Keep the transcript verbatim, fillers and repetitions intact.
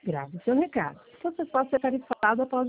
Grave seu recado. Você pode ser tarifado após